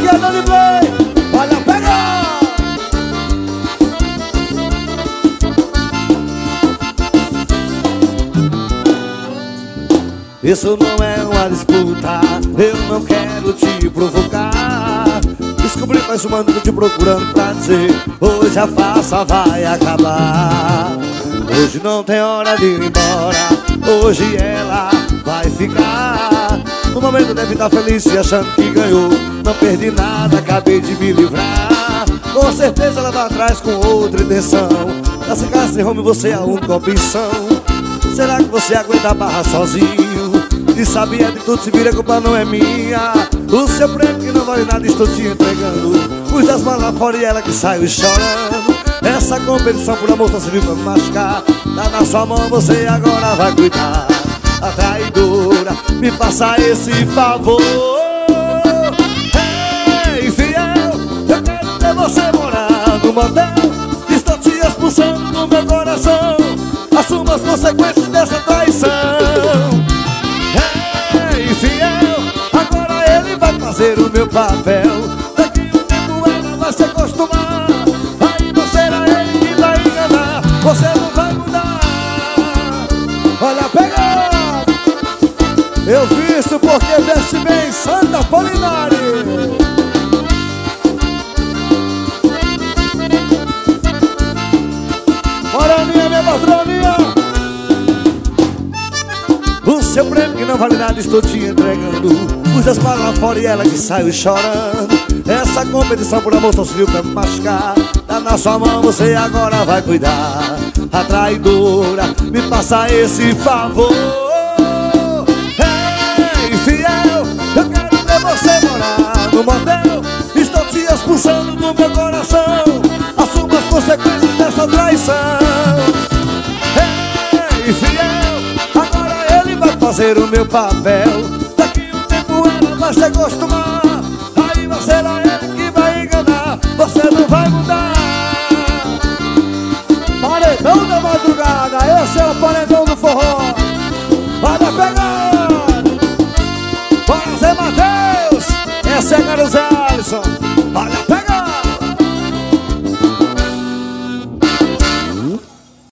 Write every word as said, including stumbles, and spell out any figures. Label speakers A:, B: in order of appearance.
A: aqui é Dani Play. Olha, pega! Isso não é uma disputa, eu não quero te provocar. Descobri mais um ano te procurando pra dizer: hoje a farsa vai acabar. Hoje não tem hora de ir embora, hoje ela vai ficar. No momento deve estar feliz e achando que ganhou. Não perdi nada, acabei de me livrar. Com certeza ela vai atrás com outra intenção. Nessa casa sem home você é a única opção. Será que você aguenta a barra sozinho? E sabia de tudo, se vira, a culpa não é minha. O seu prêmio que não vale nada estou te entregando. Pus as malas lá fora e ela que saiu chorando. Essa competição por amor só serviu pra me machucar. Tá na sua mão, você agora vai cuidar. A traidora, me faça esse favor. Ei, fiel, eu quero ver você morar no motel. Estou te expulsando do meu coração. Assuma as consequências dessa traição. Ei, fiel, agora ele vai fazer o meu papel. Daqui um tempo ela vai se acostumar. Aí não será ele que vai enganar. Você não vai mudar. Olha, pega! Eu vi isso porque veste bem Santa Apolinari. Moraninha, minha patroninha. O seu prêmio que não vale nada estou te entregando. Pus as malas lá fora e ela que saiu chorando. Essa competição por amor só serviu pra me machucar. Tá na sua mão, você agora vai cuidar. A traidora, me passa esse favor. Ei, fiel, eu quero ver você morar no motel. Estou te expulsando do meu coração. Assuma as consequências dessa traição. Ei, fiel, agora ele vai fazer o meu papel. Daqui um tempo ela vai se acostumar. Aí vai ser ele que vai enganar. Você não vai mudar. Paredão da madrugada, esse é o paredão do forró.